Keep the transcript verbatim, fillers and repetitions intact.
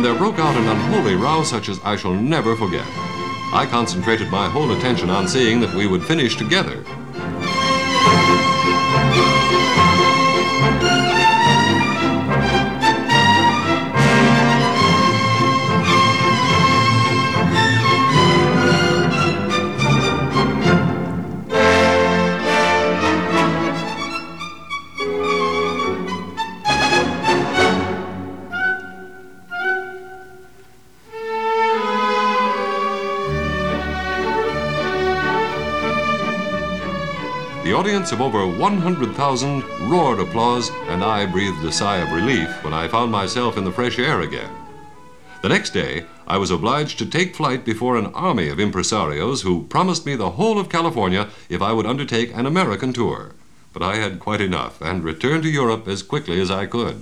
and there broke out an unholy row such as I shall never forget. I concentrated my whole attention on seeing that we would finish together. The audience of over one hundred thousand roared applause, and I breathed a sigh of relief when I found myself in the fresh air again. The next day, I was obliged to take flight before an army of impresarios who promised me the whole of California if I would undertake an American tour. But I had quite enough and returned to Europe as quickly as I could.